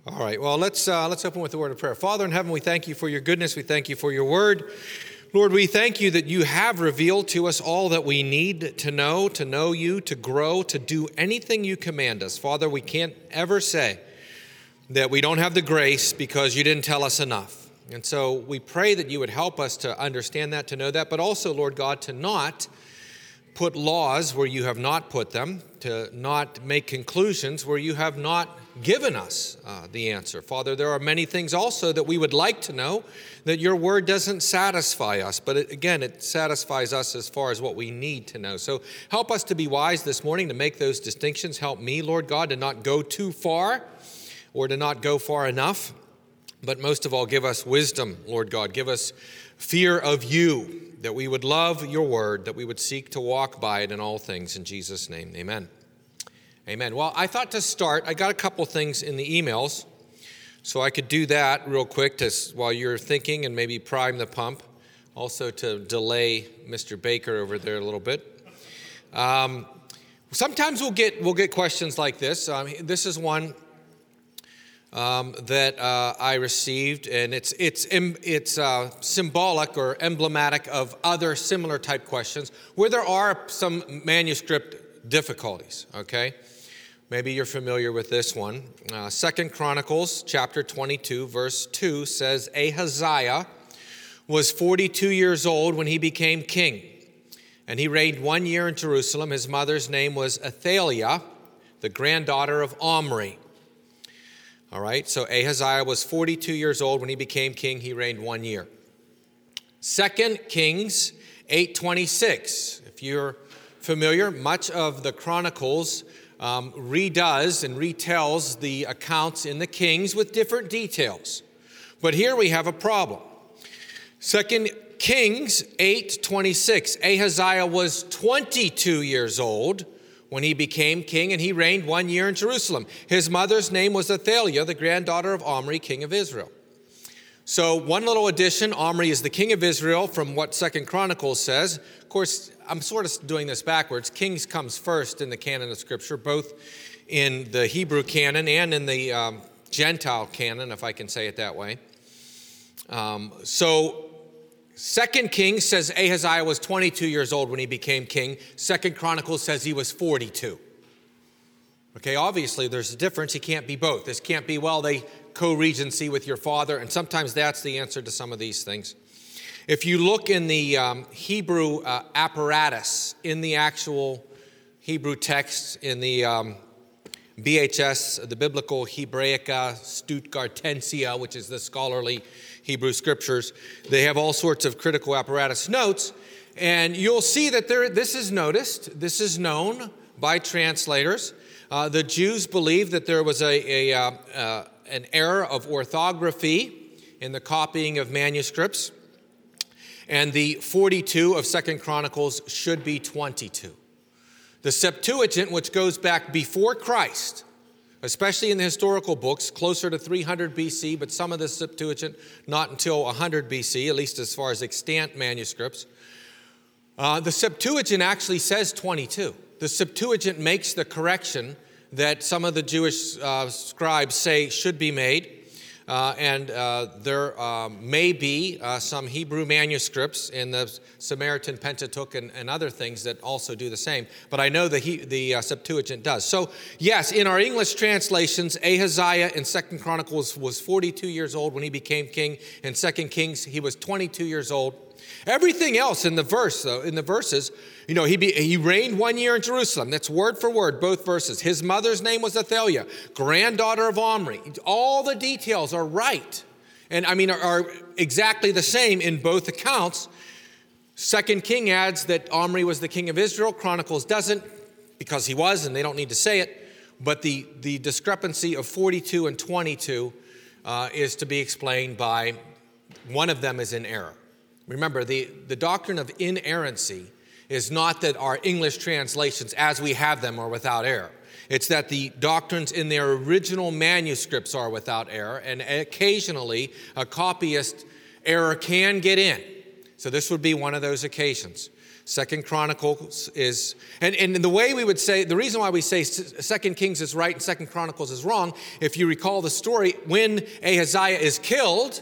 All right, well, let's open with a word of prayer. Father in heaven, we thank you for your goodness. We thank you for your word. Lord, we thank you that you have revealed to us all that we need to know you, to grow, to do anything you command us. Father, we can't ever say that we don't have the grace because you didn't tell us enough. And so we pray that you would help us to understand that, to know that, but also, Lord God, to not put laws where you have not put them, to not make conclusions where you have not given us the answer. Father, there are many things also that we would like to know that your word doesn't satisfy us, but it satisfies us as far as what we need to know. So help us to be wise this morning to make those distinctions. Help me, Lord God, to not go too far or to not go far enough, but most of all, give us wisdom, Lord God. Give us fear of you, that we would love your word, that we would seek to walk by it in all things. In Jesus' name, amen. Amen. Well, I thought to start, I got a couple things in the emails, so I could do that real quick while you're thinking and maybe prime the pump, also to delay Mr. Baker over there a little bit. Sometimes we'll get questions like this. This is one that I received, and it's symbolic or emblematic of other similar type questions where there are some manuscript difficulties, okay? Maybe you're familiar with this one. 2 Chronicles chapter 22, verse 2 says, Ahaziah was 42 years old when he became king, and he reigned 1 year in Jerusalem. His mother's name was Athaliah, the granddaughter of Omri. All right, so Ahaziah was 42 years old when he became king. He reigned 1 year. 2 Kings 8:26. If you're familiar, much of the Chronicles redoes and retells the accounts in the Kings with different details. But here we have a problem. 2 Kings 8:26. Ahaziah was 22 years old when he became king, and he reigned 1 year in Jerusalem. His mother's name was Athaliah, the granddaughter of Omri, king of Israel. So one little addition, Omri is the king of Israel from what 2 Chronicles says. Of course, I'm sort of doing this backwards. Kings comes first in the canon of Scripture, both in the Hebrew canon and in the Gentile canon, if I can say it that way. So 2 Kings says Ahaziah was 22 years old when he became king. 2 Chronicles says he was 42. Okay, obviously there's a difference. He can't be both. This can't be, they co-regency with your father, and sometimes that's the answer to some of these things. If you look in the Hebrew apparatus, in the actual Hebrew text, in the BHS, the Biblical Hebraica Stuttgartensia, which is the scholarly Hebrew scriptures, they have all sorts of critical apparatus notes, and you'll see that this is noticed, this is known by translators. The Jews believed that there was an error of orthography in the copying of manuscripts, and the 42 of 2 Chronicles should be 22. The Septuagint, which goes back before Christ, especially in the historical books, closer to 300 BC, but some of the Septuagint not until 100 BC, at least as far as extant manuscripts. The Septuagint actually says 22. The Septuagint makes the correction that some of the Jewish scribes say should be made. And there may be some Hebrew manuscripts in the Samaritan Pentateuch and other things that also do the same. But I know the Septuagint does. So, yes, in our English translations, Ahaziah in 2 Chronicles was 42 years old when he became king. In 2 Kings, he was 22 years old. Everything else in the verses, he reigned 1 year in Jerusalem. That's word for word, both verses. His mother's name was Athaliah, granddaughter of Omri. All the details are right, and are exactly the same in both accounts. 2 King adds that Omri was the king of Israel. Chronicles doesn't, because he was, and they don't need to say it. But the discrepancy of 42 and 22 is to be explained by one of them is in error. Remember, the doctrine of inerrancy is not that our English translations as we have them are without error. It's that the doctrines in their original manuscripts are without error, and occasionally a copyist error can get in. So this would be one of those occasions. Second Chronicles is, and the way we would say, the reason why we say Second Kings is right and Second Chronicles is wrong, if you recall the story, when Ahaziah is killed,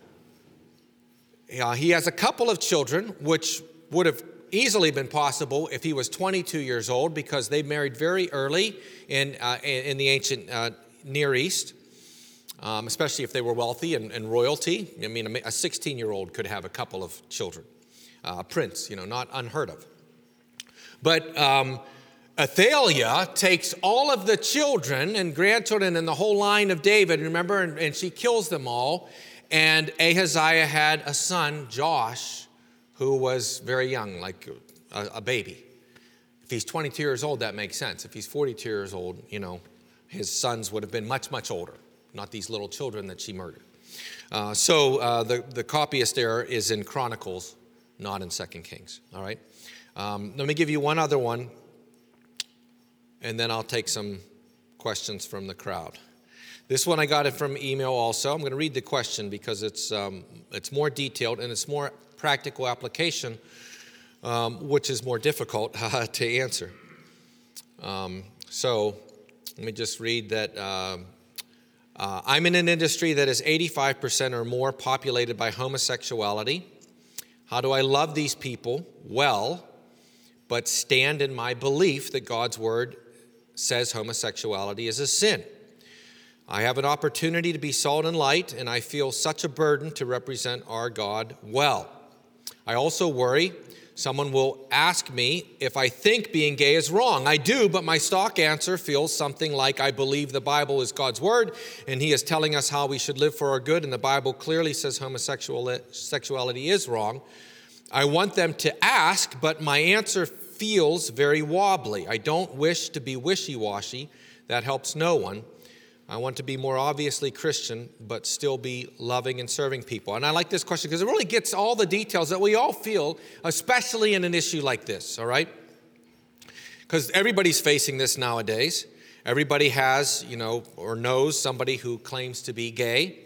he has a couple of children, which would have easily been possible if he was 22 years old, because they married very early in the ancient Near East, especially if they were wealthy and royalty. I mean, a 16-year-old could have a couple of children. A prince, not unheard of. But Athaliah takes all of the children and grandchildren and the whole line of David, remember, and she kills them all. And Ahaziah had a son, Joash, who was very young, like a baby. If he's 22 years old, that makes sense. If he's 42 years old, his sons would have been much, much older, not these little children that she murdered. So the copyist error is in Chronicles, not in 2 Kings, all right? Let me give you one other one, and then I'll take some questions from the crowd. This one I got it from email also. I'm going to read the question because it's more detailed and it's more practical application, which is more difficult to answer. So let me just read that. I'm in an industry that is 85% or more populated by homosexuality. How do I love these people well, but stand in my belief that God's word says homosexuality is a sin? I have an opportunity to be salt and light, and I feel such a burden to represent our God well. I also worry someone will ask me if I think being gay is wrong. I do, but my stock answer feels something like, I believe the Bible is God's word, and he is telling us how we should live for our good, and the Bible clearly says homosexuality is wrong. I want them to ask, but my answer feels very wobbly. I don't wish to be wishy-washy. That helps no one. I want to be more obviously Christian, but still be loving and serving people. And I like this question because it really gets all the details that we all feel, especially in an issue like this, all right? Because everybody's facing this nowadays. Everybody has, or knows somebody who claims to be gay.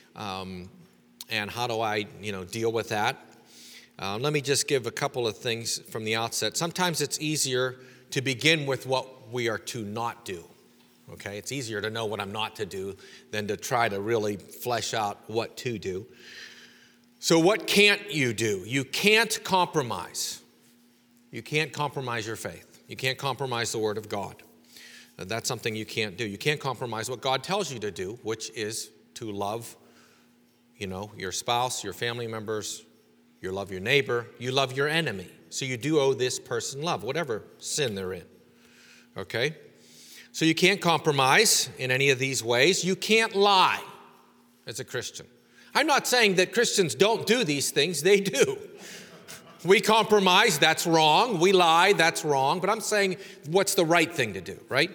And how do I, deal with that? Let me just give a couple of things from the outset. Sometimes it's easier to begin with what we are to not do. Okay, it's easier to know what I'm not to do than to try to really flesh out what to do. So what can't you do? You can't compromise. You can't compromise your faith. You can't compromise the word of God. That's something you can't do. You can't compromise what God tells you to do, which is to love, your spouse, your family members, you love your neighbor, you love your enemy. So you do owe this person love, whatever sin they're in. Okay? So you can't compromise in any of these ways. You can't lie as a Christian. I'm not saying that Christians don't do these things. They do. We compromise, that's wrong. We lie, that's wrong. But I'm saying what's the right thing to do, right?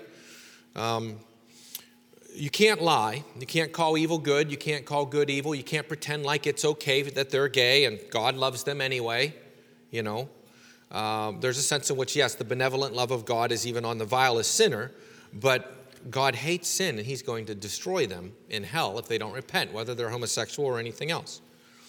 You can't lie. You can't call evil good. You can't call good evil. You can't pretend like it's okay that they're gay and God loves them anyway, There's a sense in which, yes, the benevolent love of God is even on the vilest sinner, but God hates sin, and he's going to destroy them in hell if they don't repent, whether they're homosexual or anything else.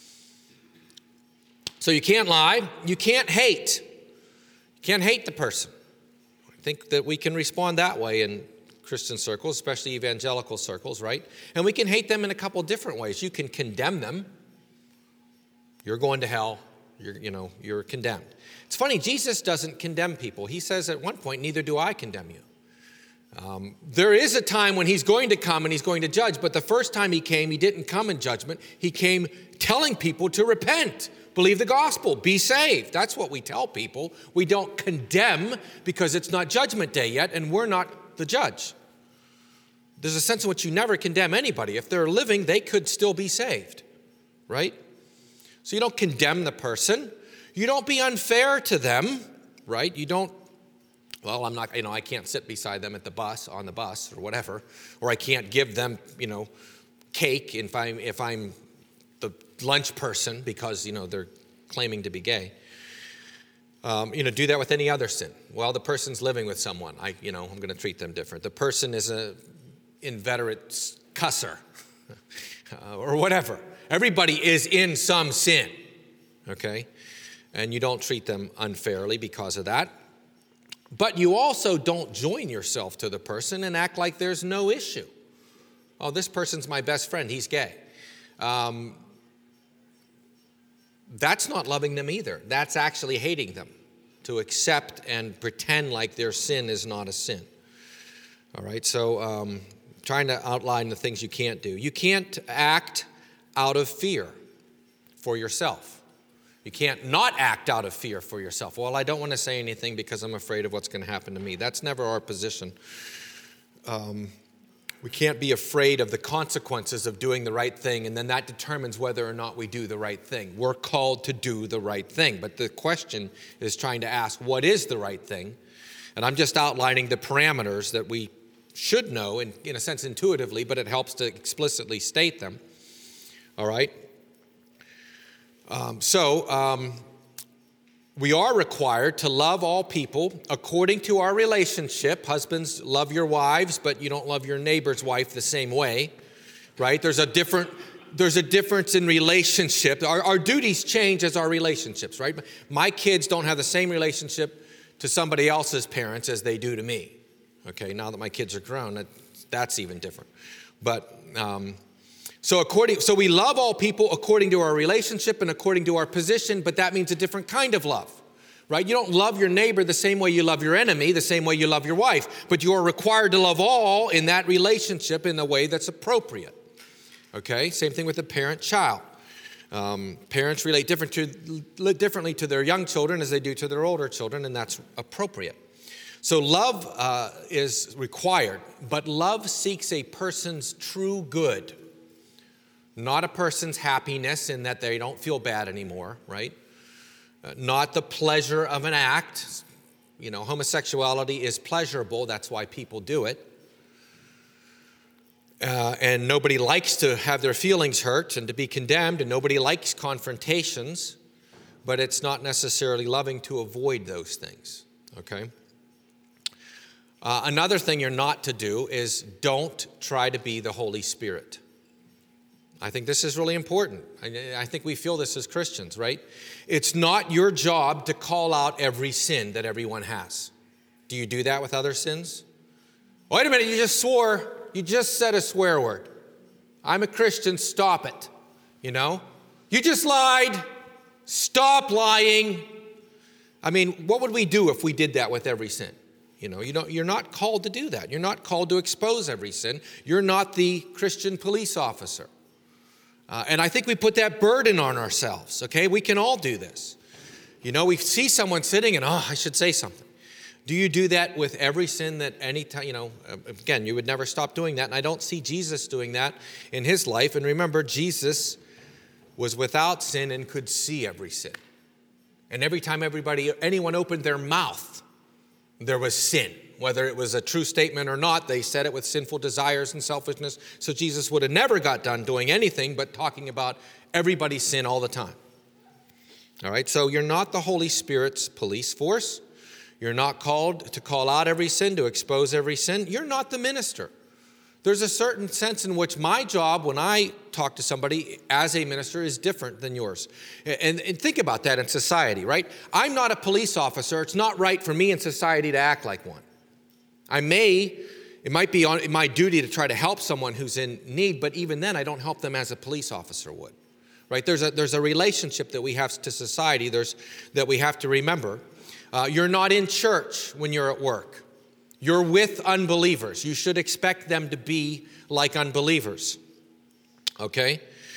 So you can't lie. You can't hate. You can't hate the person. I think that we can respond that way in Christian circles, especially evangelical circles, right? And we can hate them in a couple different ways. You can condemn them. You're going to hell. You're condemned. It's funny, Jesus doesn't condemn people. He says at one point, neither do I condemn you. There is a time when he's going to come and he's going to judge, but the first time he came, he didn't come in judgment. He came telling people to repent, believe the gospel, be saved. That's what we tell people. We don't condemn because it's not judgment day yet, and we're not the judge. There's a sense in which you never condemn anybody. If they're living, they could still be saved, right? So you don't condemn the person. You don't be unfair to them, right? You don't, well, I'm not, I can't sit beside them on the bus or whatever, or I can't give them, cake if I'm the lunch person because, they're claiming to be gay. Do that with any other sin. Well, the person's living with someone. I'm going to treat them different. The person is an inveterate cusser or whatever. Everybody is in some sin, okay? and you don't treat them unfairly because of that. But you also don't join yourself to the person and act like there's no issue. Oh, this person's my best friend, he's gay. That's not loving them either. That's actually hating them, to accept and pretend like their sin is not a sin. All right, so trying to outline the things you can't do. You can't act out of fear for yourself. You can't not act out of fear for yourself. Well, I don't want to say anything because I'm afraid of what's going to happen to me. That's never our position. We can't be afraid of the consequences of doing the right thing, and then that determines whether or not we do the right thing. We're called to do the right thing, but the question is trying to ask, what is the right thing? And I'm just outlining the parameters that we should know, in a sense intuitively, but it helps to explicitly state them. All right? We are required to love all people according to our relationship. Husbands, love your wives, but you don't love your neighbor's wife the same way, right? There's a difference in relationship. Our duties change as our relationships, right? My kids don't have the same relationship to somebody else's parents as they do to me. Okay, now that my kids are grown, that's even different. But so we love all people according to our relationship and according to our position, but that means a different kind of love, right? You don't love your neighbor the same way you love your enemy, the same way you love your wife, but you are required to love all in that relationship in a way that's appropriate. Okay, same thing with the parent-child. Parents relate differently to their young children as they do to their older children, and that's appropriate. So love is required, but love seeks a person's true good, not a person's happiness in that they don't feel bad anymore, right? Not the pleasure of an act. Homosexuality is pleasurable. That's why people do it. And nobody likes to have their feelings hurt and to be condemned, and nobody likes confrontations, but it's not necessarily loving to avoid those things, okay? Another thing you're not to do is don't try to be the Holy Spirit. I think this is really important. I think we feel this as Christians, right? It's not your job to call out every sin that everyone has. Do you do that with other sins? Wait a minute, you just swore. You just said a swear word. I'm a Christian, stop it. You just lied. Stop lying. I mean, what would we do if we did that with every sin? You're not called to do that. You're not called to expose every sin. You're not the Christian police officer. And I think we put that burden on ourselves, okay? We can all do this. We see someone sitting and, I should say something. Do you do that with every sin that any time, again, you would never stop doing that. And I don't see Jesus doing that in his life. And remember, Jesus was without sin and could see every sin. And every time anyone opened their mouth, there was sin. Whether it was a true statement or not, they said it with sinful desires and selfishness. So Jesus would have never got done doing anything but talking about everybody's sin all the time. All right, so you're not the Holy Spirit's police force. You're not called to call out every sin, to expose every sin. You're not the minister. There's a certain sense in which my job when I talk to somebody as a minister is different than yours. And think about that in society, right? I'm not a police officer. It's not right for me in society to act like one. It might be on my duty to try to help someone who's in need, but even then I don't help them as a police officer would, right? There's a relationship that we have to society that we have to remember. You're not in church when you're at work. You're with unbelievers. You should expect them to be like unbelievers, okay?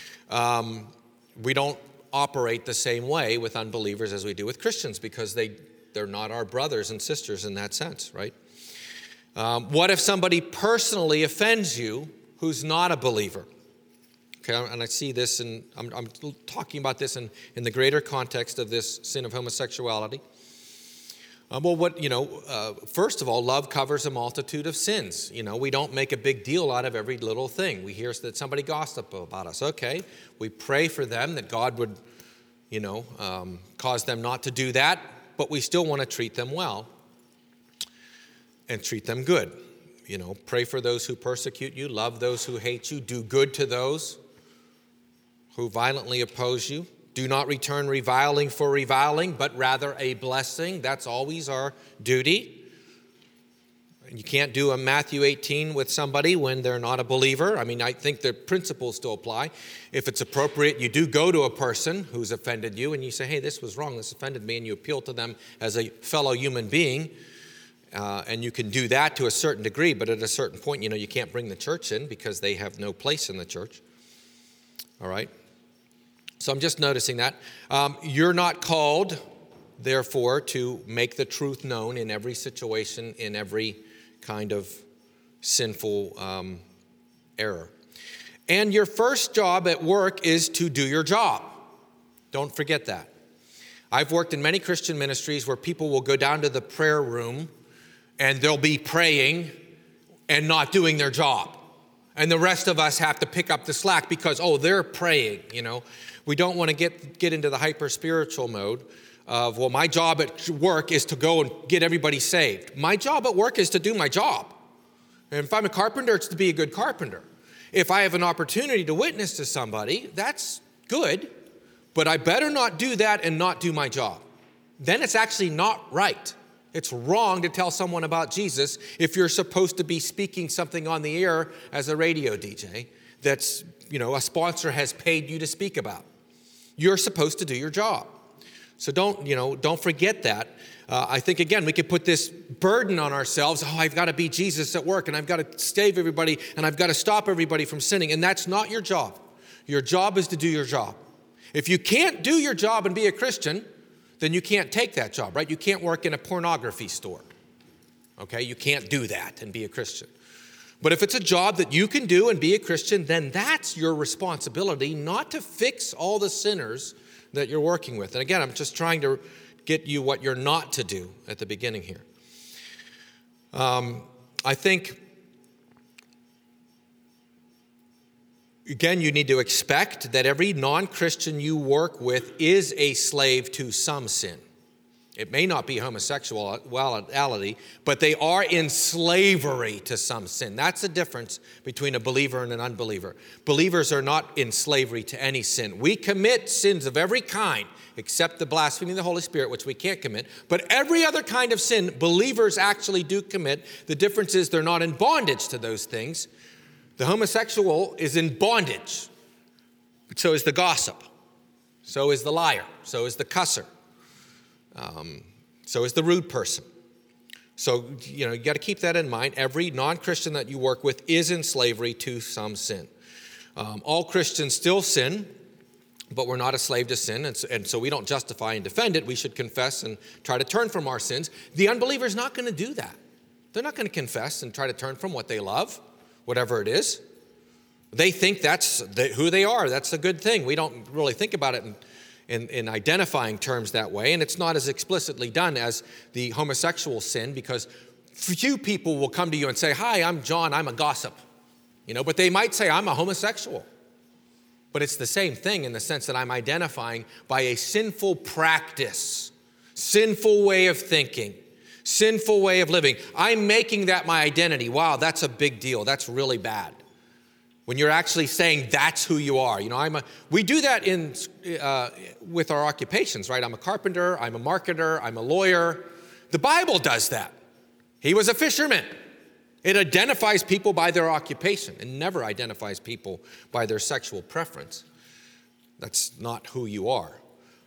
We don't operate the same way with unbelievers as we do with Christians because they're not our brothers and sisters in that sense, right? What if somebody personally offends you who's not a believer? Okay, and I see this, and I'm talking about this in the greater context of this sin of homosexuality. First of all, love covers a multitude of sins. We don't make a big deal out of every little thing. We hear that somebody gossiped about us. Okay, we pray for them that God would, cause them not to do that, but we still want to treat them well and treat them good. Pray for those who persecute you, love those who hate you, do good to those who violently oppose you, Do not return reviling for reviling, but rather a blessing. That's always our duty. You can't do a Matthew 18 with somebody when they're not a believer. I mean, I think the principles still apply. If it's appropriate, you do go to a person who's offended you and you say, hey, this was wrong, this offended me, and you appeal to them as a fellow human being. And you can do that to a certain degree, but at a certain point, you can't bring the church in because they have no place in the church. All right? So I'm just noticing that. You're not called, therefore, to make the truth known in every situation, in every kind of sinful error. And your first job at work is to do your job. Don't forget that. I've worked in many Christian ministries where people will go down to the prayer room and they'll be praying and not doing their job. And the rest of us have to pick up the slack because, they're praying, We don't want to get into the hyper-spiritual mode of, my job at work is to go and get everybody saved. My job at work is to do my job. And if I'm a carpenter, it's to be a good carpenter. If I have an opportunity to witness to somebody, that's good, but I better not do that and not do my job. Then it's actually not right. It's wrong to tell someone about Jesus if you're supposed to be speaking something on the air as a radio DJ that's, a sponsor has paid you to speak about. You're supposed to do your job. So don't forget that. I think, again, we could put this burden on ourselves. I've got to be Jesus at work, and I've got to save everybody, and I've got to stop everybody from sinning. And that's not your job. Your job is to do your job. If you can't do your job and be a Christian, then you can't take that job, right? You can't work in a pornography store. Okay? You can't do that and be a Christian. But if it's a job that you can do and be a Christian, then that's your responsibility, not to fix all the sinners that you're working with. And again, I'm just trying to get you what you're not to do at the beginning here. I think, again, you need to expect that every non-Christian you work with is a slave to some sin. It may not be homosexuality, but they are in slavery to some sin. That's the difference between a believer and an unbeliever. Believers are not in slavery to any sin. We commit sins of every kind, except the blaspheming of the Holy Spirit, which we can't commit. But every other kind of sin, believers actually do commit. The difference is they're not in bondage to those things. The homosexual is in bondage. But so is the gossip. So is the liar. So is the cusser. So is the rude person. So, you got to keep that in mind. Every non-Christian that you work with is in slavery to some sin. All Christians still sin, but we're not a slave to sin, and so we don't justify and defend it. We should confess and try to turn from our sins. The unbeliever is not going to do that. They're not going to confess and try to turn from what they love, whatever it is. They think that's who they are. That's a good thing. We don't really think about it in identifying terms that way, and it's not as explicitly done as the homosexual sin, because few people will come to you and say, hi, I'm John, I'm a gossip, but they might say I'm a homosexual. But it's the same thing in the sense that I'm identifying by a sinful practice, sinful way of thinking, sinful way of living. I'm making that my identity. Wow, that's a big deal. That's really bad. When you're actually saying that's who you are. We do that with our occupations, right? I'm a carpenter, I'm a marketer, I'm a lawyer. The Bible does that. He was a fisherman. It identifies people by their occupation and never identifies people by their sexual preference. That's not who you are.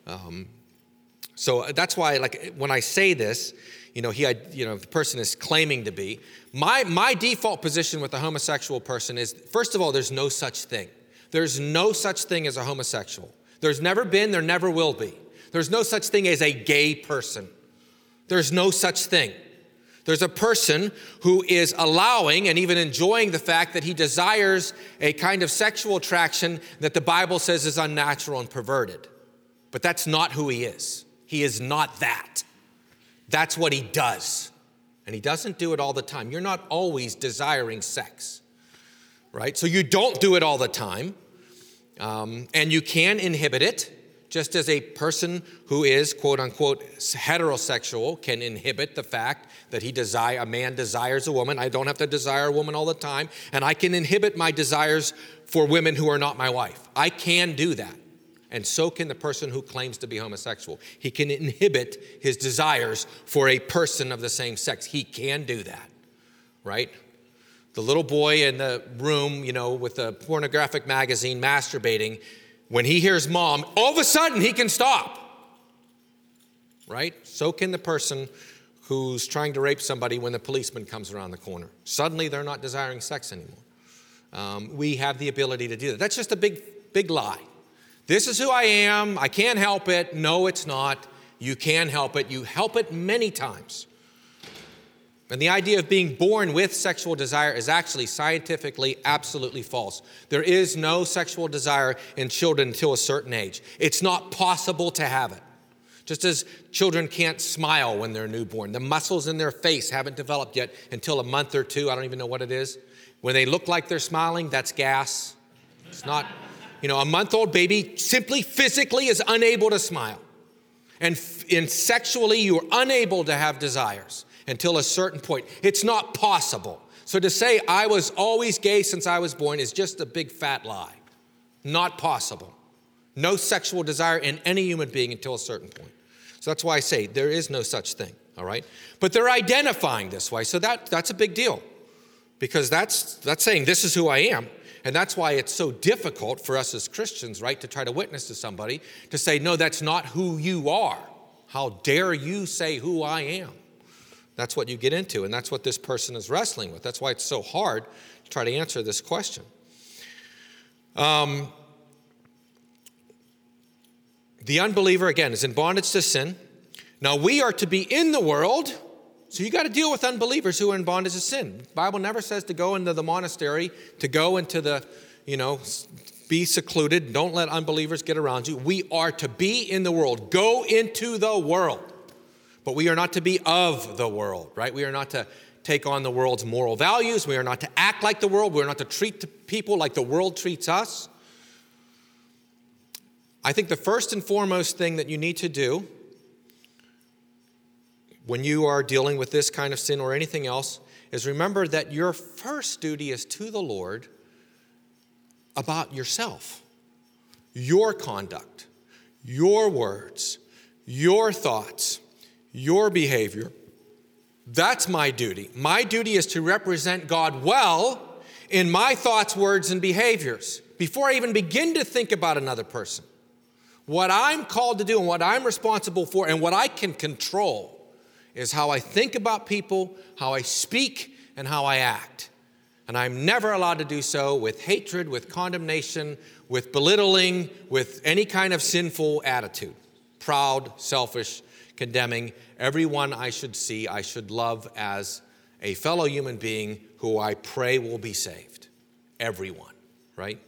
So that's why, when I say this, the person is claiming to be. My default position with a homosexual person is, first of all, there's no such thing. There's no such thing as a homosexual. There's never been, there never will be. There's no such thing as a gay person. There's no such thing. There's a person who is allowing and even enjoying the fact that he desires a kind of sexual attraction that the Bible says is unnatural and perverted. But that's not who he is. He is not that. That's what he does. And he doesn't do it all the time. You're not always desiring sex, right? So you don't do it all the time. And you can inhibit it, just as a person who is, quote unquote, heterosexual can inhibit the fact that a man desires a woman. I don't have to desire a woman all the time. And I can inhibit my desires for women who are not my wife. I can do that. And so can the person who claims to be homosexual. He can inhibit his desires for a person of the same sex. He can do that, right? The little boy in the room, with the pornographic magazine masturbating, when he hears mom, all of a sudden he can stop, right? So can the person who's trying to rape somebody when the policeman comes around the corner. Suddenly they're not desiring sex anymore. We have the ability to do that. That's just a big lie. This is who I am. I can't help it. No, it's not. You can help it. You help it many times. And the idea of being born with sexual desire is actually scientifically absolutely false. There is no sexual desire in children until a certain age. It's not possible to have it. Just as children can't smile when they're newborn. The muscles in their face haven't developed yet until a month or two. I don't even know what it is. When they look like they're smiling, that's gas. It's not, a month-old baby simply physically is unable to smile. And sexually, you're unable to have desires until a certain point. It's not possible. So to say I was always gay since I was born is just a big fat lie. Not possible. No sexual desire in any human being until a certain point. So that's why I say there is no such thing, all right? But they're identifying this way, so that's a big deal. Because that's saying this is who I am. And that's why it's so difficult for us as Christians, right, to try to witness to somebody, to say, no, that's not who you are. How dare you say who I am? That's what you get into, and that's what this person is wrestling with. That's why it's so hard to try to answer this question. The unbeliever, again, is in bondage to sin. Now, we are to be in the world, so you got to deal with unbelievers who are in bondage to sin. The Bible never says to go into the monastery, to go into the, be secluded. Don't let unbelievers get around you. We are to be in the world. Go into the world. But we are not to be of the world, right? We are not to take on the world's moral values. We are not to act like the world. We are not to treat people like the world treats us. I think the first and foremost thing that you need to do when you are dealing with this kind of sin or anything else is remember that your first duty is to the Lord about yourself, your conduct, your words, your thoughts, your behavior. That's my duty. My duty is to represent God well in my thoughts, words, and behaviors before I even begin to think about another person. What I'm called to do and what I'm responsible for and what I can control is how I think about people, how I speak, and how I act. And I'm never allowed to do so with hatred, with condemnation, with belittling, with any kind of sinful attitude. Proud, selfish, condemning. Everyone I should see, I should love as a fellow human being who I pray will be saved. Everyone, right?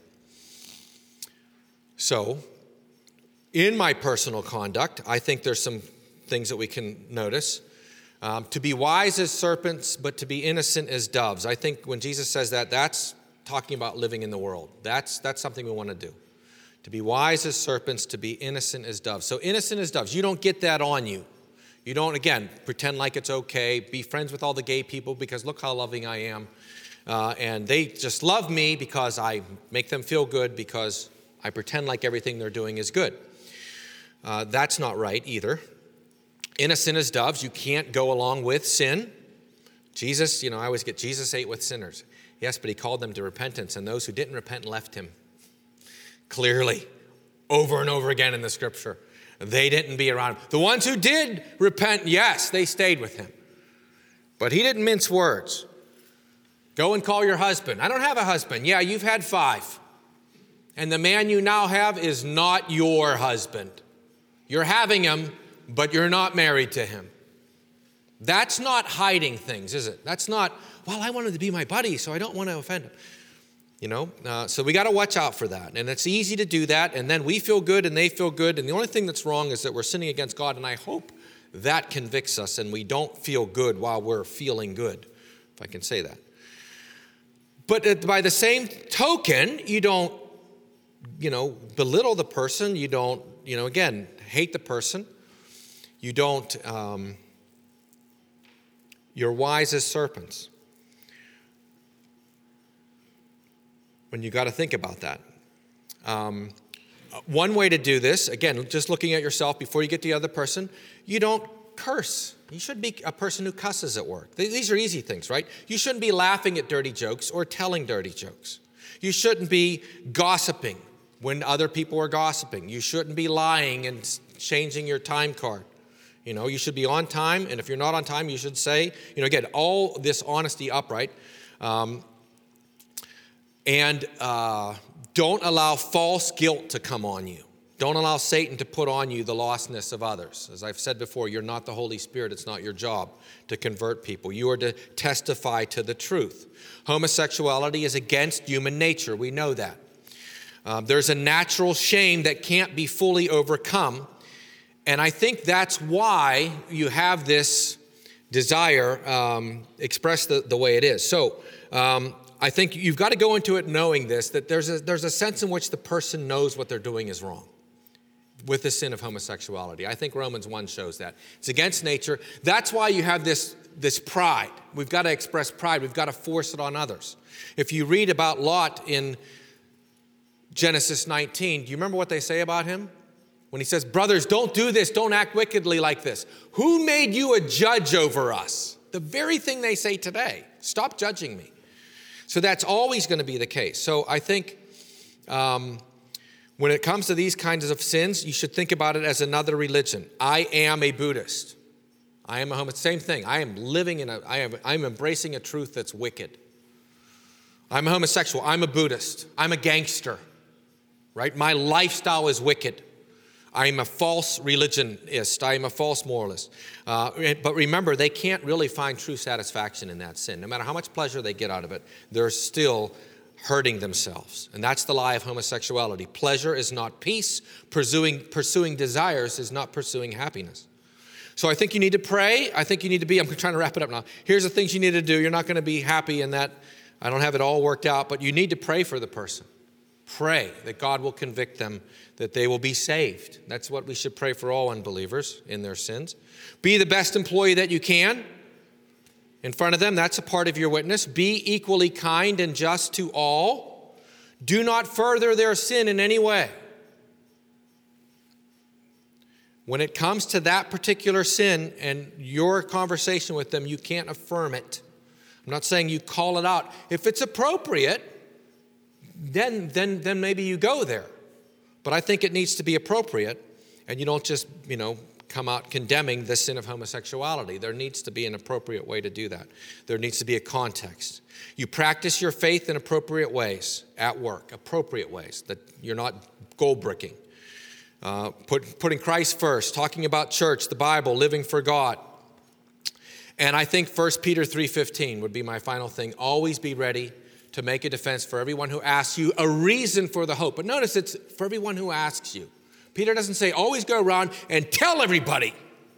So, in my personal conduct, I think there's some things that we can notice. To be wise as serpents, but to be innocent as doves. I think when Jesus says that, that's talking about living in the world. That's something we want to do. To be wise as serpents, to be innocent as doves. So innocent as doves, you don't get that on you. You don't, again, pretend like it's okay. Be friends with all the gay people because look how loving I am. And they just love me because I make them feel good because I pretend like everything they're doing is good. That's not right either. Innocent as doves, you can't go along with sin. Jesus, I always get Jesus ate with sinners. Yes, but he called them to repentance, and those who didn't repent left him. Clearly, over and over again in the scripture. They didn't be around him. The ones who did repent, yes, they stayed with him. But he didn't mince words. Go and call your husband. I don't have a husband. Yeah, you've had 5. And the man you now have is not your husband. You're having him, but you're not married to him. That's not hiding things, is it? That's not, well, I wanted to be my buddy, so I don't want to offend him. So we got to watch out for that. And it's easy to do that, and then we feel good and they feel good. And the only thing that's wrong is that we're sinning against God, and I hope that convicts us and we don't feel good while we're feeling good, if I can say that. But by the same token, you don't, belittle the person. You don't, again, hate the person. You don't, you're wise as serpents. When you got to think about that. one way to do this, again, just looking at yourself before you get to the other person, you don't curse. You shouldn't be a person who cusses at work. These are easy things, right? You shouldn't be laughing at dirty jokes or telling dirty jokes. You shouldn't be gossiping when other people are gossiping. You shouldn't be lying and changing your time card. You should be on time, and if you're not on time, you should say, again, all this honesty upright. And don't allow false guilt to come on you. Don't allow Satan to put on you the lostness of others. As I've said before, you're not the Holy Spirit. It's not your job to convert people. You are to testify to the truth. Homosexuality is against human nature. We know that. There's a natural shame that can't be fully overcome. And I think that's why you have this desire expressed the way it is. So I think you've got to go into it knowing this, that there's a sense in which the person knows what they're doing is wrong with the sin of homosexuality. I think Romans 1 shows that. It's against nature. That's why you have this pride. We've got to express pride. We've got to force it on others. If you read about Lot in Genesis 19, do you remember what they say about him? When he says, brothers, don't do this, don't act wickedly like this. Who made you a judge over us? The very thing they say today. Stop judging me. So that's always going to be the case. So I think when it comes to these kinds of sins, you should think about it as another religion. I am a Buddhist. I am a homosexual. Same thing. I am living I'm embracing a truth that's wicked. I'm a homosexual. I'm a Buddhist. I'm a gangster. Right? My lifestyle is wicked. I'm a false religionist. I am a false moralist. But remember, they can't really find true satisfaction in that sin. No matter how much pleasure they get out of it, they're still hurting themselves. And that's the lie of homosexuality. Pleasure is not peace. Pursuing desires is not pursuing happiness. So I think you need to pray. I think you need to be, I'm trying to wrap it up now. Here's the things you need to do. You're not going to be happy in that I don't have it all worked out, but you need to pray for the person. Pray that God will convict them, that they will be saved. That's what we should pray for all unbelievers in their sins. Be the best employee that you can in front of them. That's a part of your witness. Be equally kind and just to all. Do not further their sin in any way. When it comes to that particular sin and your conversation with them, you can't affirm it. I'm not saying you call it out. If it's appropriate, then maybe you go there. But I think it needs to be appropriate, and you don't just, come out condemning the sin of homosexuality. There needs to be an appropriate way to do that. There needs to be a context. You practice your faith in appropriate ways at work, appropriate ways, that you're not gold bricking. Putting Christ first, talking about church, the Bible, living for God. And I think 1 Peter 3:15 would be my final thing. Always be ready to make a defense for everyone who asks you a reason for the hope. But notice it's for everyone who asks you. Peter doesn't say always go around and tell everybody.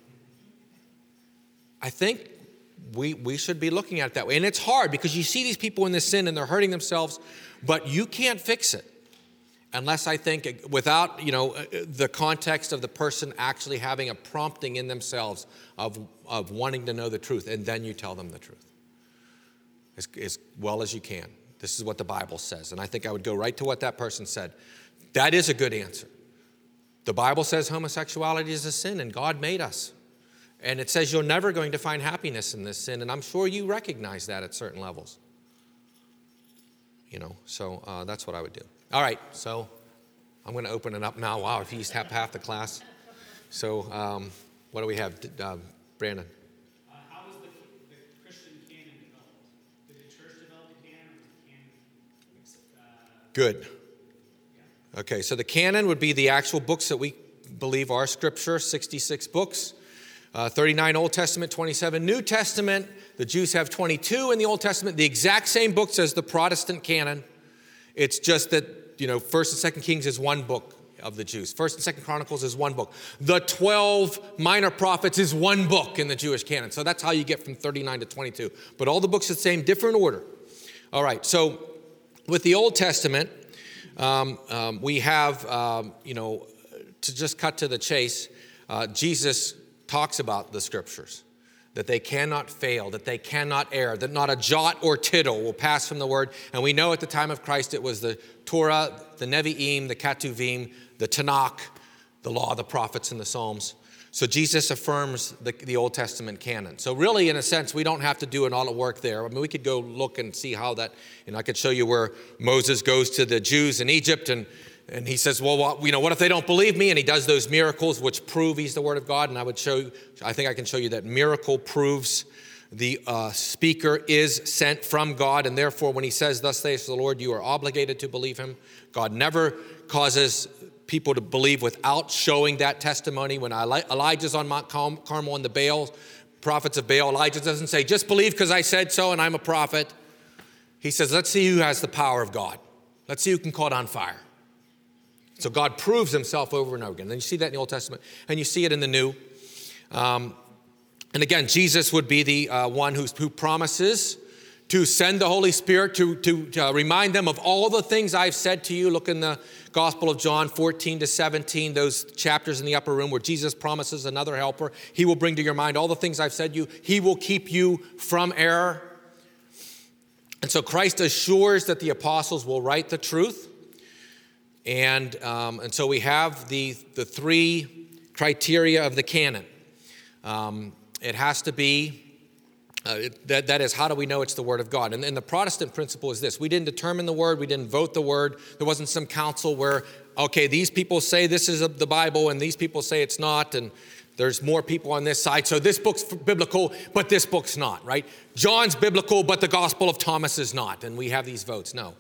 I think we should be looking at it that way. And it's hard because you see these people in this sin and they're hurting themselves, but you can't fix it unless, I think, without the context of the person actually having a prompting in themselves of wanting to know the truth, and then you tell them the truth as well as you can. This is what the Bible says. And I think I would go right to what that person said. That is a good answer. The Bible says homosexuality is a sin, and God made us. And it says you're never going to find happiness in this sin, and I'm sure you recognize that at certain levels. So that's what I would do. All right, so I'm going to open it up now. Wow, if you used half the class. So what do we have, Brandon? How was the Christian canon developed? Did the church develop the canon, or was the canon? Good. Okay, so the canon would be the actual books that we believe are Scripture, 66 books, 39 Old Testament, 27 New Testament. The Jews have 22 in the Old Testament, the exact same books as the Protestant canon. It's just that, 1st and 2nd Kings is one book of the Jews. 1st and 2nd Chronicles is one book. The 12 minor prophets is one book in the Jewish canon. So that's how you get from 39 to 22. But all the books are the same, different order. All right, so with the Old Testament, we have, to just cut to the chase, Jesus talks about the Scriptures. that they cannot fail, that they cannot err, that not a jot or tittle will pass from the word. And we know at the time of Christ it was the Torah, the Nevi'im, the Ketuvim, the Tanakh, the law, the prophets, and the Psalms. So Jesus affirms the Old Testament canon. So really, in a sense, we don't have to do all the work there. I mean, we could go look and see how that, and I could show you where Moses goes to the Jews in Egypt, and he says, well, what if they don't believe me? And he does those miracles which prove he's the Word of God. And I think I can show you that miracle proves the speaker is sent from God. And therefore, when he says, thus saith the Lord, you are obligated to believe him. God never causes people to believe without showing that testimony. When Elijah's on Mount Carmel and the Baal, prophets of Baal, Elijah doesn't say, just believe because I said so and I'm a prophet. He says, let's see who has the power of God. Let's see who can call down fire. So God proves himself over and over again. And you see that in the Old Testament, and you see it in the New. And again, Jesus would be the one who promises to send the Holy Spirit to remind them of all the things I've said to you. Look in the Gospel of John 14 to 17, those chapters in the upper room where Jesus promises another helper. He will bring to your mind all the things I've said to you. He will keep you from error. And so Christ assures that the apostles will write the truth. And so we have the three criteria of the canon. It has to be, that is, how do we know it's the Word of God? And the Protestant principle is this. We didn't determine the Word. We didn't vote the Word. There wasn't some council where, okay, these people say this is the Bible and these people say it's not, and there's more people on this side. So this book's biblical, but this book's not, right? John's biblical, but the Gospel of Thomas is not. And we have these votes. No.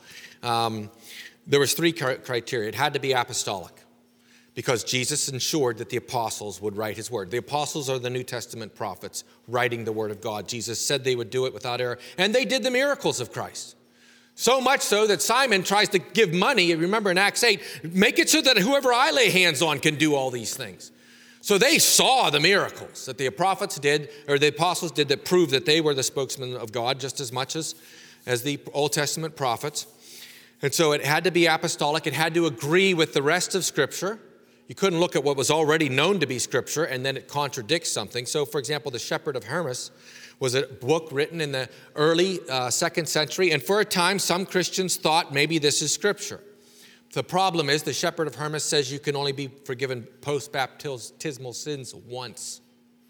There was three criteria. It had to be apostolic because Jesus ensured that the apostles would write his word. The apostles are the New Testament prophets writing the word of God. Jesus said they would do it without error, and they did the miracles of Christ. So much so that Simon tries to give money. Remember in Acts 8, make it so that whoever I lay hands on can do all these things. So they saw the miracles that the prophets did, or the apostles did, that proved that they were the spokesmen of God just as much as the Old Testament prophets. And so it had to be apostolic. It had to agree with the rest of Scripture. You couldn't look at what was already known to be Scripture and then it contradicts something. So, for example, The Shepherd of Hermas was a book written in the early 2nd century. And for a time, some Christians thought maybe this is Scripture. The problem is The Shepherd of Hermas says you can only be forgiven post-baptismal sins once.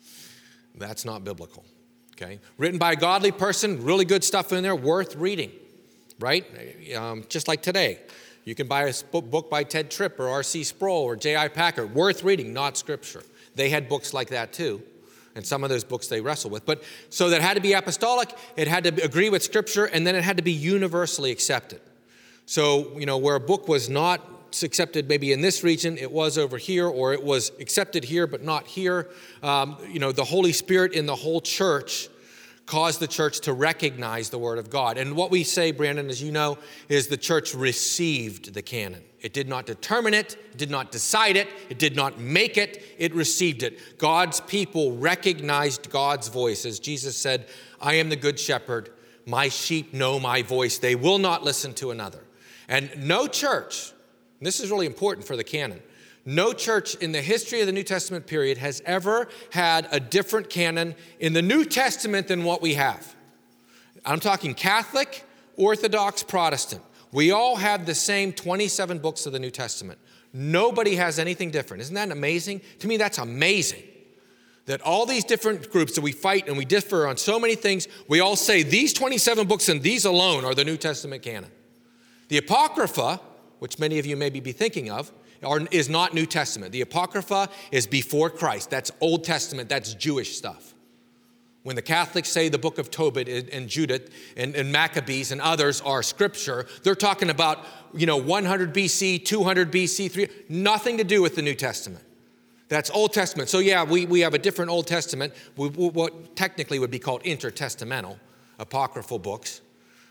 That's not biblical. Okay? Written by a godly person, really good stuff in there, worth reading. Right? Just like today. You can buy a book by Ted Tripp or R.C. Sproul or J.I. Packer. Worth reading, not Scripture. They had books like that too. And some of those books they wrestle with. But so that had to be apostolic. It had to agree with Scripture. And then it had to be universally accepted. So, where a book was not accepted maybe in this region, it was over here. Or it was accepted here but not here. The Holy Spirit in the whole church caused the church to recognize the Word of God. And what we say, Brandon, as you know, is the church received the canon. It did not determine it, it did not decide it, it did not make it, it received it. God's people recognized God's voice. As Jesus said, I am the good shepherd, my sheep know my voice, they will not listen to another. And no church, and this is really important for the canon, no church in the history of the New Testament period has ever had a different canon in the New Testament than what we have. I'm talking Catholic, Orthodox, Protestant. We all have the same 27 books of the New Testament. Nobody has anything different. Isn't that amazing? To me, that's amazing. That all these different groups that we fight and we differ on so many things, we all say these 27 books and these alone are the New Testament canon. The Apocrypha, which many of you may be thinking of, is not New Testament. The Apocrypha is before Christ. That's Old Testament. That's Jewish stuff. When the Catholics say the book of Tobit and Judith and Maccabees and others are Scripture, they're talking about 100 BC, 200 BC, 300, nothing to do with the New Testament. That's Old Testament. So yeah, we have a different Old Testament, what technically would be called intertestamental, apocryphal books.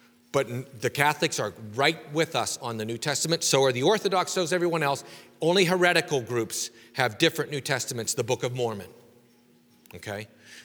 But the Catholics are right with us on the New Testament. So are the Orthodox, so is everyone else. Only heretical groups have different New Testaments, the Book of Mormon. Okay?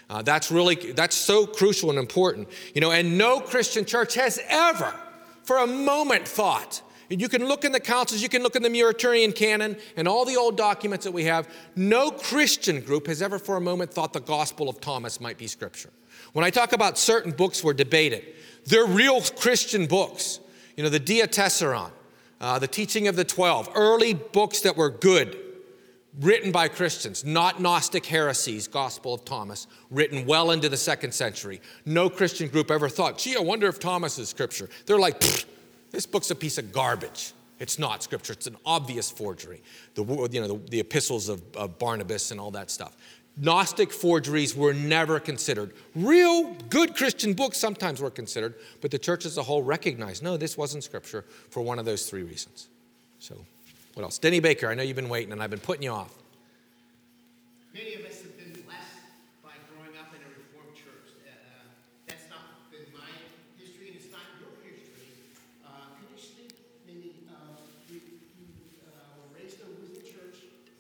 That's so crucial and important. And no Christian church has ever, for a moment, thought And you can look in the councils, you can look in the Muratorian canon and all the old documents that we have. No Christian group has ever for a moment thought the Gospel of Thomas might be Scripture. When I talk about certain books were debated, they're real Christian books. You know, the Dia Tessaron, the Teaching of the 12, early books that were good, written by Christians, not Gnostic heresies, Gospel of Thomas, written well into the 2nd century. No Christian group ever thought, gee, I wonder if Thomas is Scripture. They're like, this book's a piece of garbage. It's not Scripture. It's an obvious forgery. The epistles of Barnabas and all that stuff. Gnostic forgeries were never considered. Real good Christian books sometimes were considered, but the church as a whole recognized, no, this wasn't Scripture for one of those 3 reasons. So, what else? Denny Baker, I know you've been waiting and I've been putting you off. Many of us have been blessed by growing up in a Reformed church. That's not been my history and it's not your history. Could you speak, maybe, you were raised in a Lutheran church.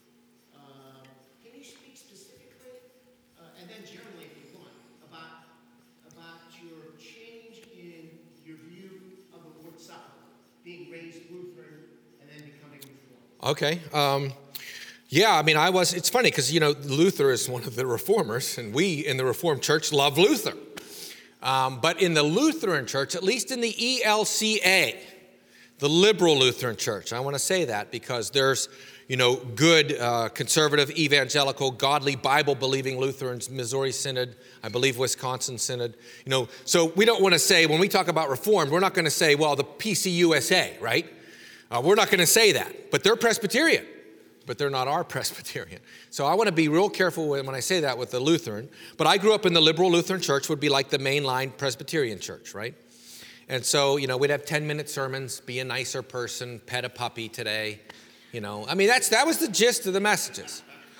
Can you speak specifically, and then generally if you want, about your change in your view of the Lord's Supper, being raised Lutheran and then becoming Reformed? Okay. Yeah, I mean, it's funny because, Luther is one of the reformers, and we in the Reformed Church love Luther. But in the Lutheran Church, at least in the ELCA, the liberal Lutheran Church, I want to say that because there's, good conservative, evangelical, godly, Bible-believing Lutherans, Missouri Synod, I believe Wisconsin Synod. So we don't want to say, when we talk about Reformed, we're not going to say, well, the PCUSA, right? We're not going to say that, but they're Presbyterian. But they're not our Presbyterian. So I want to be real careful when I say that with the Lutheran. But I grew up in the liberal Lutheran church, would be like the mainline Presbyterian church, right? And so, we'd have 10-minute sermons, be a nicer person, pet a puppy today. That was the gist of the messages.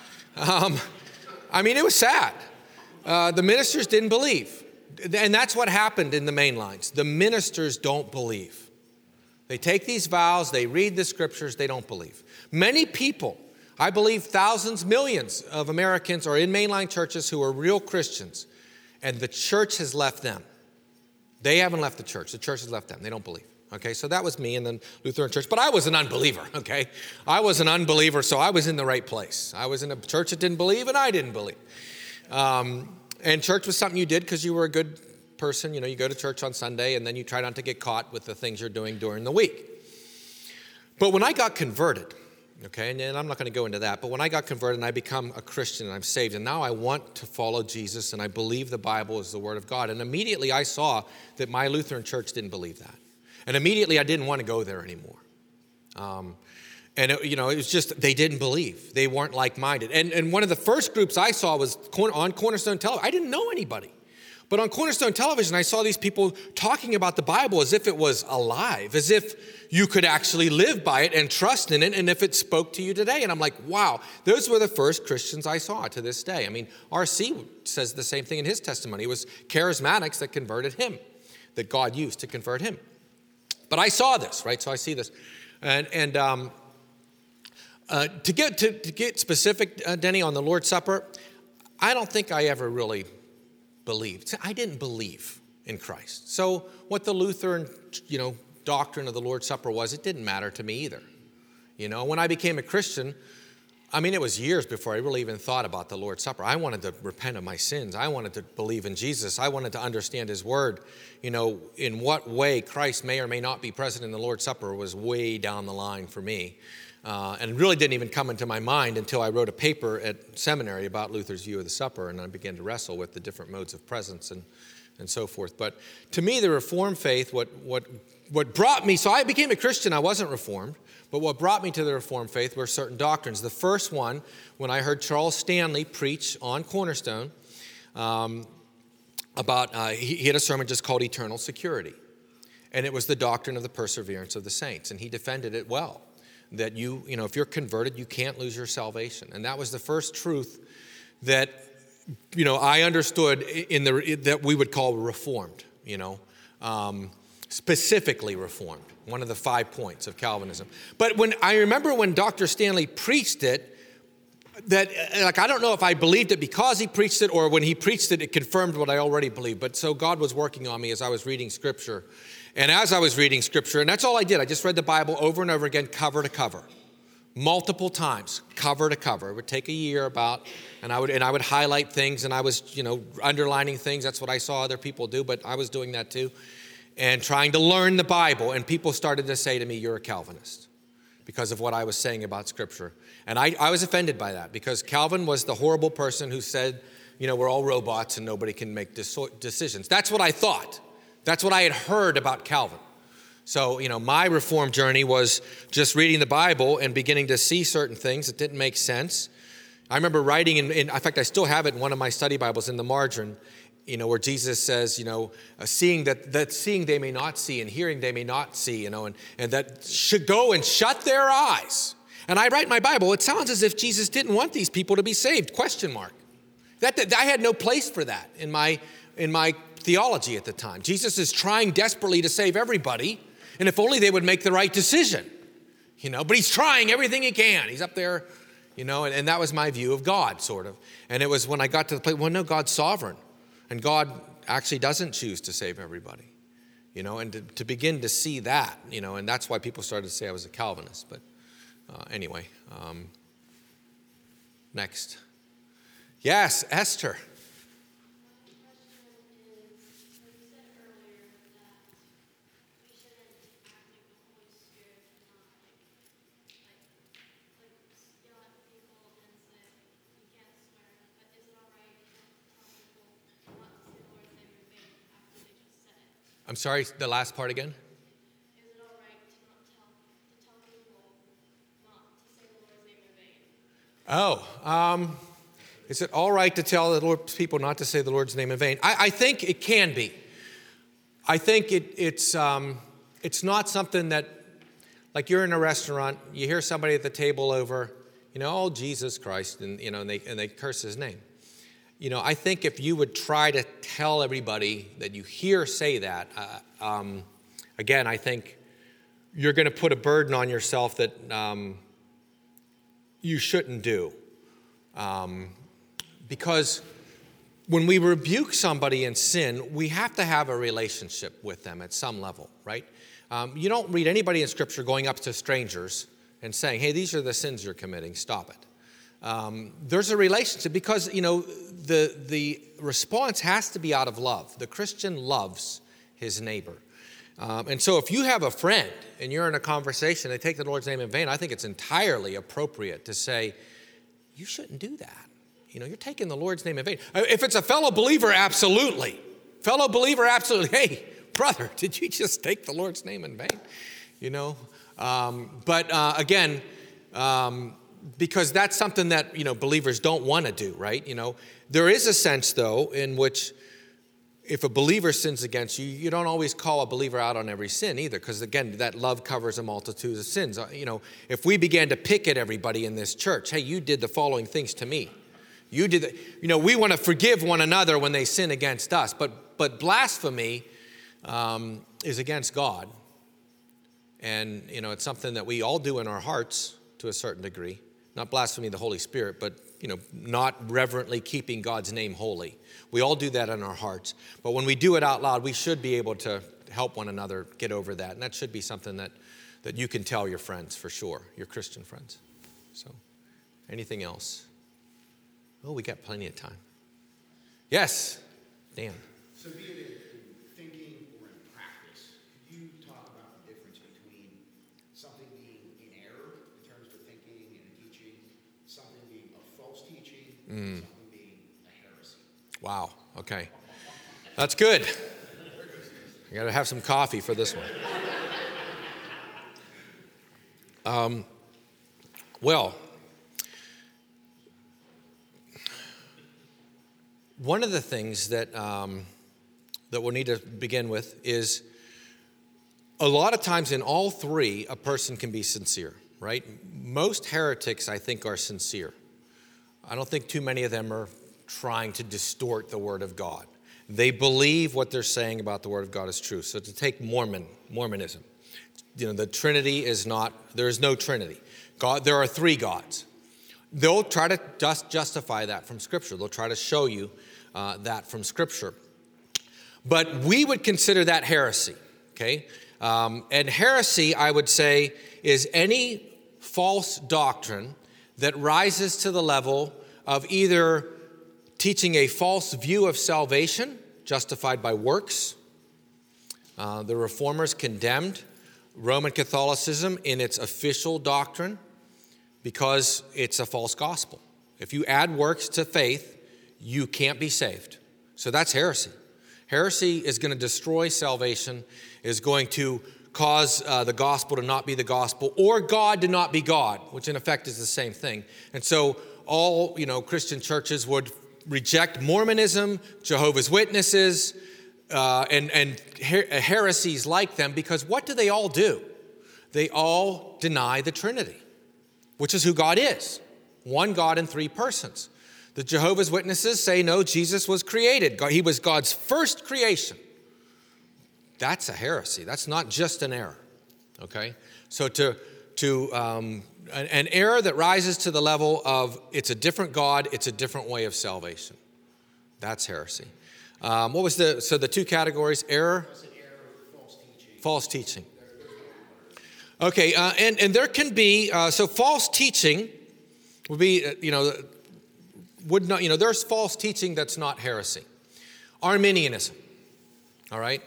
It was sad. The ministers didn't believe. And that's what happened in the main lines. The ministers don't believe. They take these vows, they read the scriptures, they don't believe. Many people, I believe thousands, millions of Americans are in mainline churches who are real Christians, and the church has left them. They haven't left the church has left them. They don't believe. Okay, so that was me in the Lutheran church, but I was an unbeliever, okay? I was an unbeliever, so I was in the right place. I was in a church that didn't believe, and I didn't believe. And church was something you did because you were a good person. You go to church on Sunday, and then you try not to get caught with the things you're doing during the week. But when I got converted, okay, and I'm not going to go into that, but when I got converted and I become a Christian and I'm saved, and now I want to follow Jesus and I believe the Bible is the Word of God, and immediately I saw that my Lutheran church didn't believe that. And immediately I didn't want to go there anymore. It was just, they didn't believe. They weren't like-minded. And one of the first groups I saw was on Cornerstone Television. I didn't know anybody. But on Cornerstone Television, I saw these people talking about the Bible as if it was alive, as if you could actually live by it and trust in it, and if it spoke to you today. And I'm like, wow, those were the first Christians I saw to this day. R.C. says the same thing in his testimony. It was charismatics that converted him, that God used to convert him. But I saw this, right? So I see this. To get specific, Denny, on the Lord's Supper, I don't think I ever really believed. I didn't believe in Christ. So what the Lutheran, doctrine of the Lord's Supper was, it didn't matter to me either. When I became a Christian, it was years before I really even thought about the Lord's Supper. I wanted to repent of my sins. I wanted to believe in Jesus. I wanted to understand His Word. In what way Christ may or may not be present in the Lord's Supper was way down the line for me. And really didn't even come into my mind until I wrote a paper at seminary about Luther's view of the supper, and I began to wrestle with the different modes of presence and so forth. But to me, the Reformed faith, what brought me, so I became a Christian, I wasn't Reformed, but what brought me to the Reformed faith were certain doctrines. The first one, when I heard Charles Stanley preach on Cornerstone, he had a sermon just called Eternal Security. And it was the doctrine of the perseverance of the saints, and he defended it well. That if you're converted, you can't lose your salvation. And that was the first truth that, I understood that we would call Reformed, specifically Reformed, one of the 5 points of Calvinism. But I remember when Dr. Stanley preached it, that, I don't know if I believed it because he preached it or when he preached it, it confirmed what I already believed. But so God was working on me as I was reading Scripture. And as I was reading Scripture, and that's all I did, I just read the Bible over and over again, cover to cover, multiple times, cover to cover. It would take a year about, and I would highlight things, and I was, underlining things. That's what I saw other people do, but I was doing that too, and trying to learn the Bible. And people started to say to me, "You're a Calvinist," because of what I was saying about Scripture. And I was offended by that, because Calvin was the horrible person who said, we're all robots and nobody can make decisions. That's what I thought. That's what I had heard about Calvin. So, my reform journey was just reading the Bible and beginning to see certain things that didn't make sense. I remember writing, in fact, I still have it in one of my study Bibles in the margin, where Jesus says, seeing that seeing they may not see and hearing they may not see, and that should go and shut their eyes. And I write in my Bible, it sounds as if Jesus didn't want these people to be saved, ? That I had no place for that in my theology at the time. Jesus is trying desperately to save everybody, and if only they would make the right decision, but he's trying everything he can. He's up there, and that was my view of God, sort of. And it was when I got to the place, well, no, God's sovereign, and God actually doesn't choose to save everybody, and to begin to see that, and that's why people started to say I was a Calvinist. But anyway, next. Yes, Esther. I'm sorry, the last part again? Is it all right to tell people not to say the Lord's name in vain? Is it all right to tell people not to say the Lord's name in vain? I think it can be. I think it's not something that, like you're in a restaurant, you hear somebody at the table over, oh, Jesus Christ, and they curse his name. I think if you would try to tell everybody that you hear say that, again, I think you're going to put a burden on yourself that you shouldn't do. Because when we rebuke somebody in sin, we have to have a relationship with them at some level, right? You don't read anybody in Scripture going up to strangers and saying, hey, these are the sins you're committing, stop it. There's a relationship because, the response has to be out of love. The Christian loves his neighbor. And so if you have a friend and you're in a conversation, they take the Lord's name in vain, I think it's entirely appropriate to say, you shouldn't do that. You're taking the Lord's name in vain. If it's a fellow believer, absolutely. Hey, brother, did you just take the Lord's name in vain? Again, because that's something that, believers don't want to do, right? There is a sense, though, in which if a believer sins against you, you don't always call a believer out on every sin either, because, again, that love covers a multitude of sins. If we began to pick at everybody in this church, hey, you did the following things to me. You did we want to forgive one another when they sin against us, but blasphemy is against God. And, it's something that we all do in our hearts to a certain degree. Not blasphemy the Holy Spirit, but, not reverently keeping God's name holy. We all do that in our hearts. But when we do it out loud, we should be able to help one another get over that. And that should be something that you can tell your friends for sure, your Christian friends. So, anything else? Oh, we got plenty of time. Yes, Dan. So be it in thinking or in practice, could you talk about the difference between something being in error in terms of thinking and teaching, something being a false teaching, and something being a heresy? Wow, okay. That's good. I got to have some coffee for this one. One of the things that we'll need to begin with is a lot of times in all three, a person can be sincere, right? Most heretics, I think, are sincere. I don't think too many of them are trying to distort the Word of God. They believe what they're saying about the Word of God is true. So to take Mormonism, the Trinity is not, there is no Trinity. God, there are three gods. They'll try to justify that from Scripture. They'll try to show you that from Scripture. But we would consider that heresy okay? And heresy, I would say, is any false doctrine that rises to the level of either teaching a false view of salvation, justified by works. The Reformers condemned Roman Catholicism in its official doctrine because it's a false gospel. If you add works to faith, you can't be saved. So that's heresy. Heresy is going to destroy salvation, is going to cause the gospel to not be the gospel, or God to not be God, which in effect is the same thing. And so all, Christian churches would reject Mormonism, Jehovah's Witnesses, and heresies like them, because what do they all do? They all deny the Trinity, which is who God is. One God in three persons. The Jehovah's Witnesses say, no, Jesus was created. He was God's first creation. That's a heresy. That's not just an error, okay? So an error that rises to the level of it's a different God, it's a different way of salvation. That's heresy. The two categories, error? False teaching. Okay, and there can be, false teaching would be, there's false teaching that's not heresy. Arminianism, all right?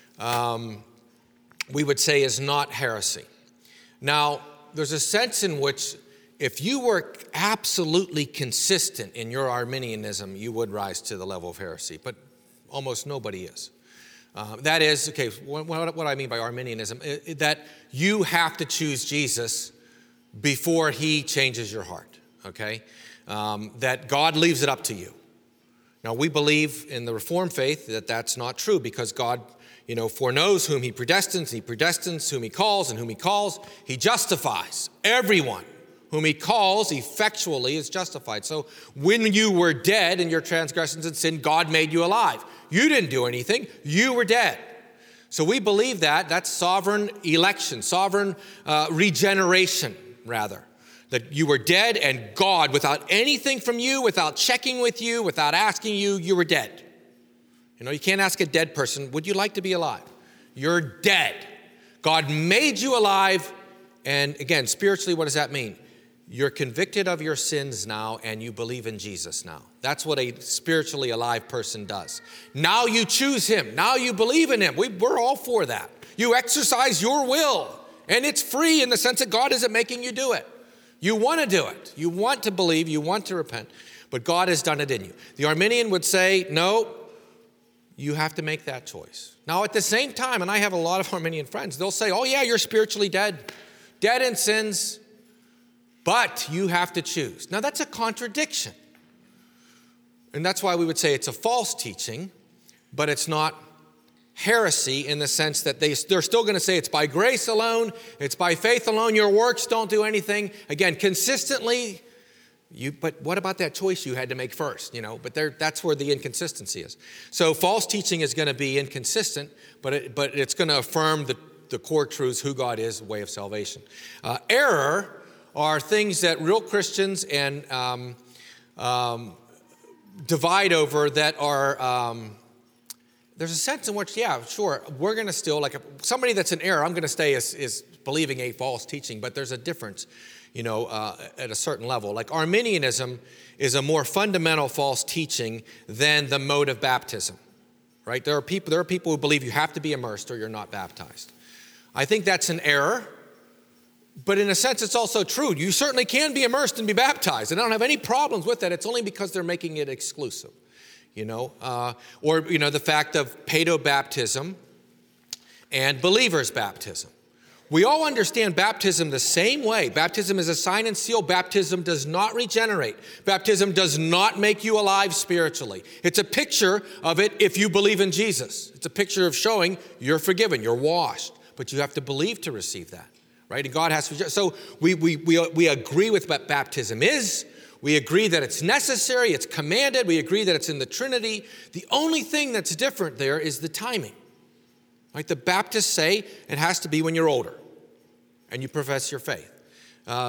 We would say is not heresy. Now, there's a sense in which if you were absolutely consistent in your Arminianism, you would rise to the level of heresy, but almost nobody is. That is, okay, what I mean by Arminianism, that you have to choose Jesus before he changes your heart, okay? That God leaves it up to you. Now, we believe in the Reformed faith that that's not true, because God foreknows whom he predestines whom he calls, and whom he calls, he justifies. Everyone whom he calls effectually is justified. So when you were dead in your transgressions and sin, God made you alive. You didn't do anything. You were dead. So we believe that. That's sovereign election, sovereign regeneration, rather. That you were dead, and God, without anything from you, without checking with you, without asking you, you were dead. You can't ask a dead person, would you like to be alive? You're dead. God made you alive. And again, spiritually, what does that mean? You're convicted of your sins now, and you believe in Jesus now. That's what a spiritually alive person does. Now you choose him. Now you believe in him. We're all for that. You exercise your will, and it's free in the sense that God isn't making you do it. You want to do it. You want to believe. You want to repent. But God has done it in you. The Arminian would say, no, you have to make that choice. Now, at the same time, and I have a lot of Arminian friends, they'll say, oh yeah, you're spiritually dead in sins, but you have to choose. Now, that's a contradiction. And that's why we would say it's a false teaching, but it's not heresy in the sense that they're still going to say it's by grace alone, it's by faith alone, your works don't do anything. Again, consistently, but what about that choice you had to make first? But that's where the inconsistency is. So false teaching is going to be inconsistent, but it's going to affirm the core truths, who God is, way of salvation. Error are things that real Christians and divide over that are. There's a sense in which, yeah, sure, we're going to still, somebody that's in error, I'm going to say is believing a false teaching, but there's a difference. At a certain level. Like Arminianism is a more fundamental false teaching than the mode of baptism, right? There are people who believe you have to be immersed or you're not baptized. I think that's an error, but in a sense it's also true. You certainly can be immersed and be baptized, and I don't have any problems with that. It's only because they're making it exclusive, or the fact of paedobaptism and believer's baptism. We all understand baptism the same way. Baptism is a sign and seal. Baptism does not regenerate. Baptism does not make you alive spiritually. It's a picture of it if you believe in Jesus. It's a picture of showing you're forgiven, you're washed, but you have to believe to receive that, right? And God has to. So we agree with what baptism is. We agree that it's necessary, it's commanded. We agree that it's in the Trinity. The only thing that's different there is the timing. Right? The Baptists say it has to be when you're older and you profess your faith.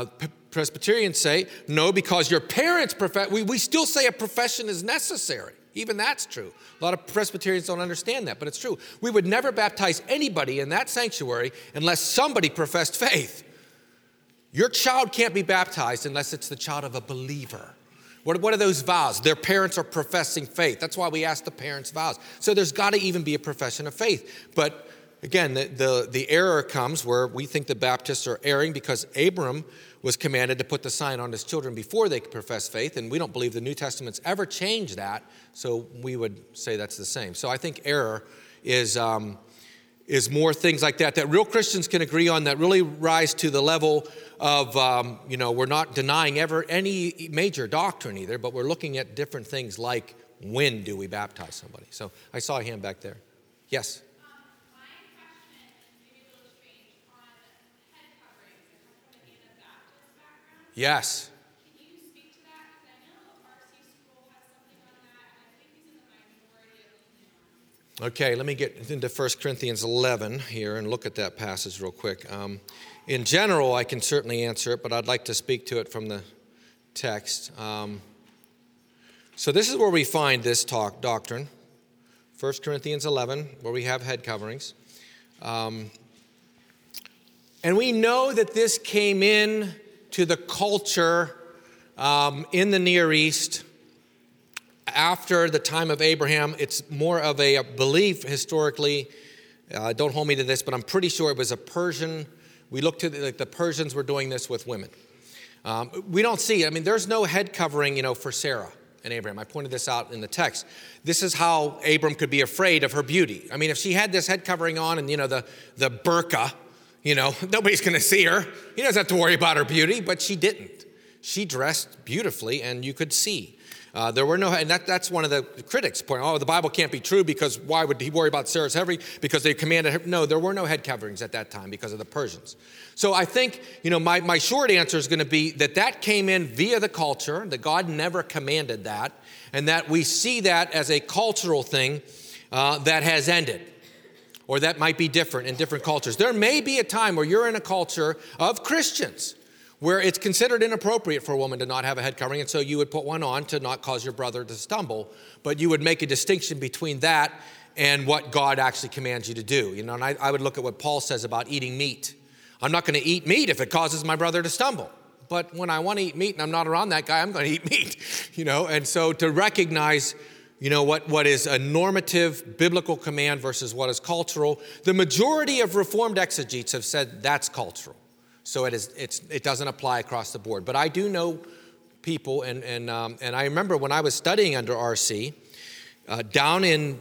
Presbyterians say, no, because your parents profess. We still say a profession is necessary. Even that's true. A lot of Presbyterians don't understand that, but it's true. We would never baptize anybody in that sanctuary unless somebody professed faith. Your child can't be baptized unless it's the child of a believer. What are those vows? Their parents are professing faith. That's why we ask the parents' vows. So there's got to even be a profession of faith. But again, the error comes where we think the Baptists are erring because Abram was commanded to put the sign on his children before they could profess faith, and we don't believe the New Testament's ever changed that, so we would say that's the same. So I think error is more things like that real Christians can agree on, that really rise to the level of, we're not denying ever any major doctrine either, but we're looking at different things like when do we baptize somebody. So I saw a hand back there. Yes? My question is maybe a little strange on head coverings. I come from an Anabaptist background. Yes. Can you speak to that? Because I know RC School has something on that, and I think he's in the minority of opinion on it. Okay, let me get into 1 Corinthians 11 here and look at that passage real quick. In general, I can certainly answer it, but I'd like to speak to it from the text. So this is where we find this doctrine, 1 Corinthians 11, where we have head coverings. And we know that this came in to the culture in the Near East after the time of Abraham. It's more of a belief historically. Don't hold me to this, but I'm pretty sure it was a Persian. We look to the Persians were doing this with women. We don't see it. I mean, there's no head covering, for Sarah and Abraham. I pointed this out in the text. This is how Abram could be afraid of her beauty. I mean, if she had this head covering on and, the burqa, nobody's going to see her. He doesn't have to worry about her beauty, but she didn't. She dressed beautifully, and you could see. There were no, and that's one of the critics' point. Oh, the Bible can't be true because why would he worry about Sarah's head? Because they commanded her. No, there were no head coverings at that time because of the Persians. So I think, my short answer is going to be that came in via the culture, that God never commanded that, and that we see that as a cultural thing that has ended, or that might be different in different cultures. There may be a time where you're in a culture of Christians where it's considered inappropriate for a woman to not have a head covering, and so you would put one on to not cause your brother to stumble, but you would make a distinction between that and what God actually commands you to do. And I would look at what Paul says about eating meat. I'm not going to eat meat if it causes my brother to stumble, but when I want to eat meat and I'm not around that guy, I'm going to eat meat, and so to recognize what is a normative biblical command versus what is cultural. The majority of Reformed exegetes have said that's cultural. So it doesn't apply across the board. But I do know people, and I remember when I was studying under R.C., down in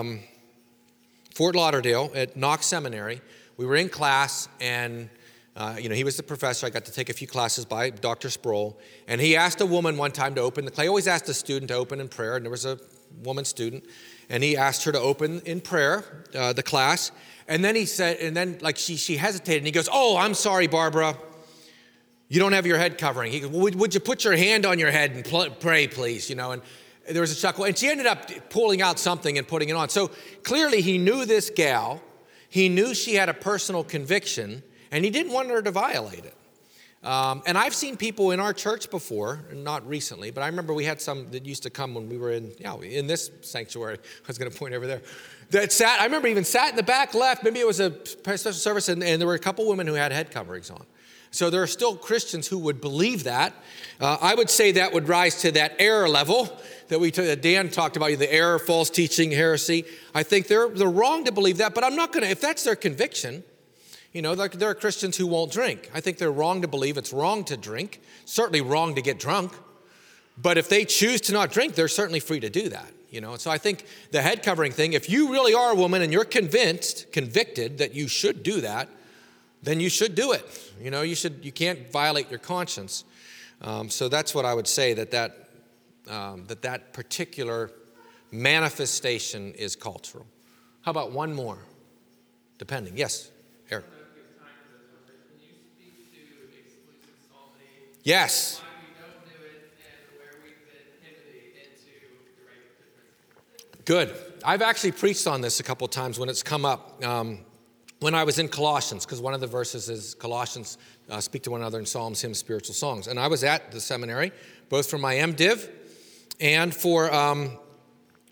Fort Lauderdale at Knox Seminary, we were in class, and he was the professor. I got to take a few classes by Dr. Sproul, and he asked a woman one time to open the class. He always asked a student to open in prayer, and there was a woman student, and he asked her to open in prayer the class. And then he said, she hesitated, and he goes, "Oh, I'm sorry, Barbara. You don't have your head covering." He goes, "Would you put your hand on your head and pray, please?" And there was a chuckle. And she ended up pulling out something and putting it on. So clearly he knew this gal. He knew she had a personal conviction, and he didn't want her to violate it. And I've seen people in our church before, not recently, but I remember we had some that used to come when we were in this sanctuary. I was going to point over there. I remember even sat in the back left. Maybe it was a special service, and there were a couple women who had head coverings on. So there are still Christians who would believe that. I would say that would rise to that error level that Dan talked about, the error, false teaching, heresy. I think they're wrong to believe that, but I'm not going to, if that's their conviction, there are Christians who won't drink. I think they're wrong to believe it's wrong to drink, certainly wrong to get drunk. But if they choose to not drink, they're certainly free to do that. So I think the head covering thing, if you really are a woman and you're convicted that you should do that, then you should do it. You can't violate your conscience. So that's what I would say, that particular manifestation is cultural. How about one more? Depending. Yes, Eric. Can you speak to exclusive psalmody? Yes. Why we don't do it and where we fit hymnody into the right principle? Good. I've actually preached on this a couple of times when it's come up. When I was in Colossians, because one of the verses is Colossians speak to one another in psalms, hymns, spiritual songs. And I was at the seminary, both for my MDiv and for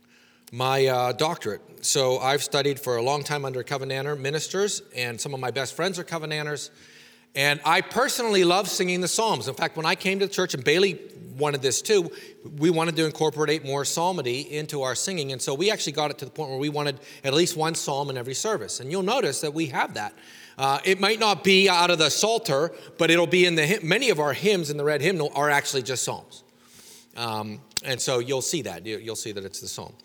my doctorate. So I've studied for a long time under Covenanter ministers, and some of my best friends are Covenanters. And I personally love singing the Psalms. In fact, when I came to the church, and Bailey wanted this too, we wanted to incorporate more psalmody into our singing. And so we actually got it to the point where we wanted at least one psalm in every service. And you'll notice that we have that. It might not be out of the Psalter, but it'll be in the many of our hymns in the red hymnal are actually just psalms. And so you'll see that. You'll see that it's the psalm.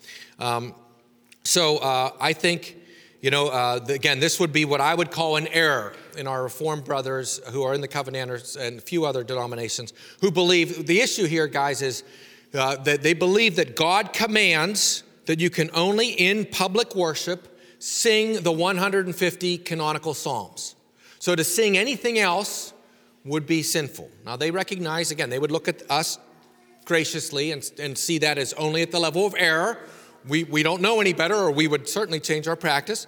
So I think, again, this would be what I would call an error in our Reformed brothers who are in the Covenanters and a few other denominations who believe, the issue here, guys, is that they believe that God commands that you can only in public worship sing the 150 canonical psalms. So to sing anything else would be sinful. Now they recognize, again, they would look at us graciously and see that as only at the level of error. We don't know any better, or we would certainly change our practice.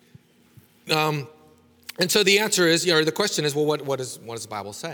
And so the answer is, the question is, well, what does the Bible say?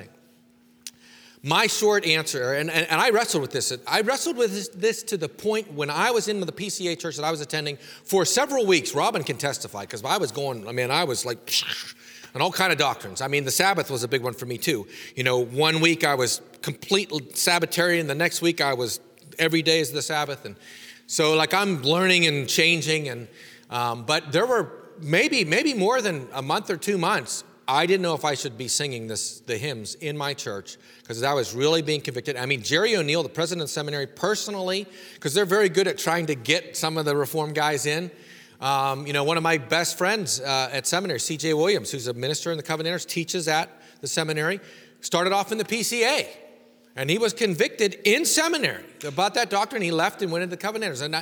My short answer, and I wrestled with this. I wrestled with this to the point when I was in the PCA church that I was attending for several weeks. Robin can testify, because I was like, and all kind of doctrines. The Sabbath was a big one for me too. 1 week I was complete Sabbatarian. The next week I was every day is the Sabbath. And so I'm learning and changing. But there were maybe more than a month or 2 months, I didn't know if I should be singing the hymns in my church, because I was really being convicted. Jerry O'Neill, the president of the seminary, personally, because they're very good at trying to get some of the Reformed guys in. One of my best friends at seminary, C.J. Williams, who's a minister in the Covenanters, teaches at the seminary, started off in the PCA. And he was convicted in seminary about that doctrine. He left and went into the Covenanters. And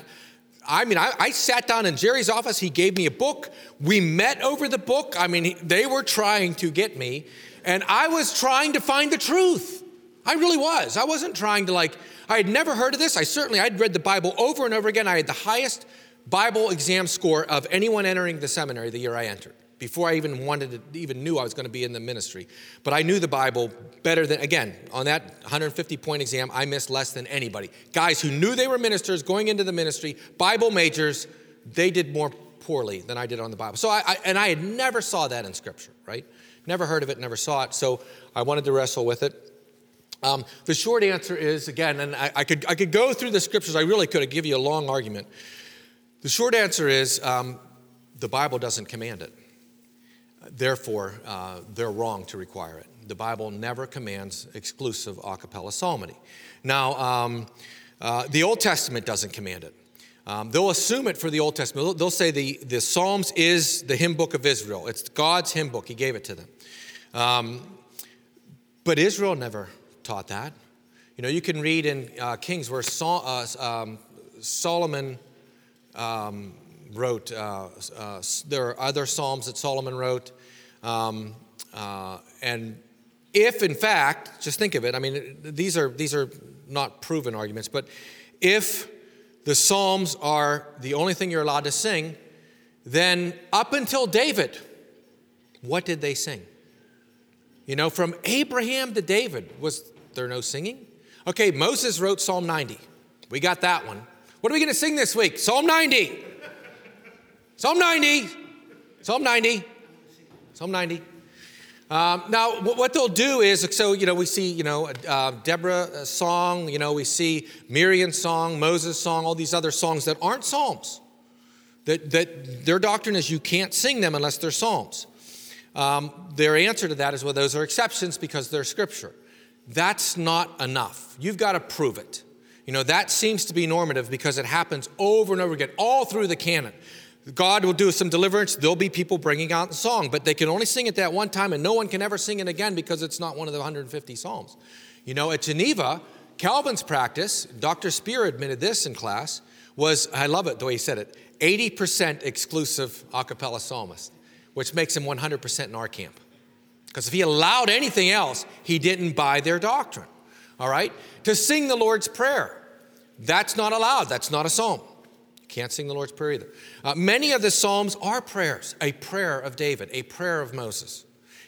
I sat down in Jerry's office. He gave me a book. We met over the book. They were trying to get me. And I was trying to find the truth. I really was. I wasn't trying to I had never heard of this. I'd read the Bible over and over again. I had the highest Bible exam score of anyone entering the seminary the year I entered, before I even knew I was going to be in the ministry. But I knew the Bible better than, again, on that 150-point exam, I missed less than anybody. Guys who knew they were ministers going into the ministry, Bible majors, they did more poorly than I did on the Bible. So I had never saw that in Scripture, right? Never heard of it, never saw it. So I wanted to wrestle with it. The short answer is, again, and I could go through the Scriptures. I really could give you a long argument. The short answer is the Bible doesn't command it. Therefore, they're wrong to require it. The Bible never commands exclusive a cappella psalmody. Now, the Old Testament doesn't command it. They'll assume it for the Old Testament. They'll say the Psalms is the hymn book of Israel. It's God's hymn book. He gave it to them. But Israel never taught that. You can read in Kings where Solomon wrote, there are other Psalms that Solomon wrote. And if, in fact, just think of it, these are not proven arguments, but if the Psalms are the only thing you're allowed to sing, then up until David, what did they sing? From Abraham to David, was there no singing? Okay, Moses wrote Psalm 90. We got that one. What are we going to sing this week? Psalm 90. Psalm 90. Psalm 90. Psalm 90. Now, what they'll do is, we see, Deborah's song, we see Miriam's song, Moses' song, all these other songs that aren't psalms. That their doctrine is you can't sing them unless they're psalms. Their answer to that is, well, those are exceptions because they're scripture. That's not enough. You've got to prove it. That seems to be normative because it happens over and over again, all through the canon. God will do some deliverance. There'll be people bringing out the song, but they can only sing it that one time, and no one can ever sing it again because it's not one of the 150 psalms. At Geneva, Calvin's practice, Dr. Spear admitted this in class, was, I love it the way he said it, 80% exclusive a cappella psalmist, which makes him 100% in our camp. Because if he allowed anything else, he didn't buy their doctrine. All right? To sing the Lord's Prayer, that's not allowed. That's not a psalm. You can't sing the Lord's Prayer either. Many of the psalms are prayers. A prayer of David, a prayer of Moses.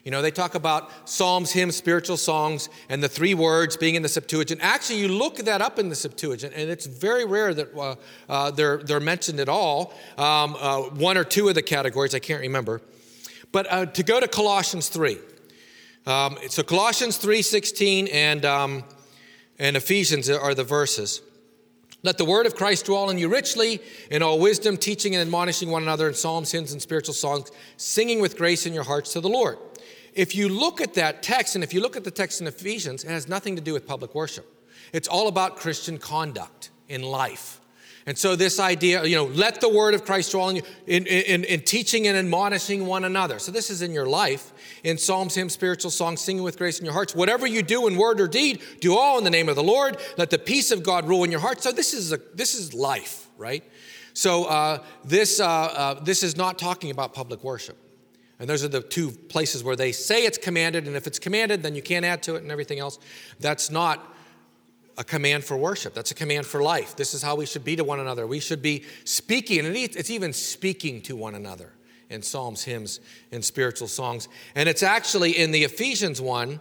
You know, they talk about psalms, hymns, spiritual songs, and the 3 words being in the Septuagint. Actually, you look that up in the Septuagint, and it's very rare that they're mentioned at all. 1 or 2 of the categories, I can't remember. But to go to Colossians 3. So Colossians 3:16 and Ephesians are the verses. Let the word of Christ dwell in you richly in all wisdom, teaching and admonishing one another in psalms, hymns, and spiritual songs, singing with grace in your hearts to the Lord. If you look at that text, and if you look at the text in Ephesians, it has nothing to do with public worship. It's all about Christian conduct in life. And so this idea, let the word of Christ dwell in you in teaching and admonishing one another. So this is in your life, in psalms, hymns, spiritual songs, singing with grace in your hearts. Whatever you do in word or deed, do all in the name of the Lord. Let the peace of God rule in your heart. So this is life, right? So this is not talking about public worship. And those are the 2 places where they say it's commanded, and if it's commanded, then you can't add to it and everything else. That's not a command for worship. That's a command for life. This is how we should be to one another. We should be speaking, and it's even speaking to one another in psalms, hymns, and spiritual songs. And it's actually in the Ephesians one,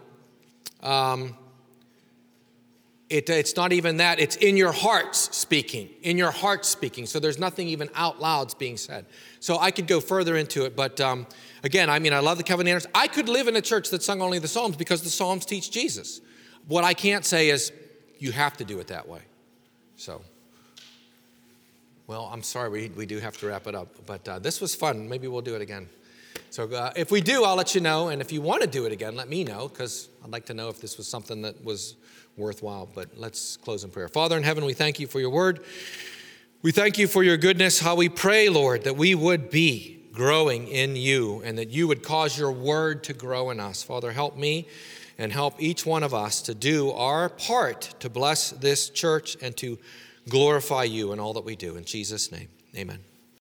it's not even that. It's in your hearts speaking. In your hearts speaking. So there's nothing even out loud being said. So I could go further into it, but again, I love the Covenanters. I could live in a church that sung only the Psalms because the Psalms teach Jesus. What I can't say is you have to do it that way. So, well, I'm sorry, we do have to wrap it up, but this was fun. Maybe we'll do it again. So if we do, I'll let you know, and if you want to do it again, let me know, because I'd like to know if this was something that was worthwhile. But let's close in prayer. Father in heaven, we thank you for your word. We thank you for your goodness. How we pray, Lord, that we would be growing in you and that you would cause your word to grow in us. Father, help me and help each one of us to do our part to bless this church and to glorify you in all that we do. In Jesus' name, amen.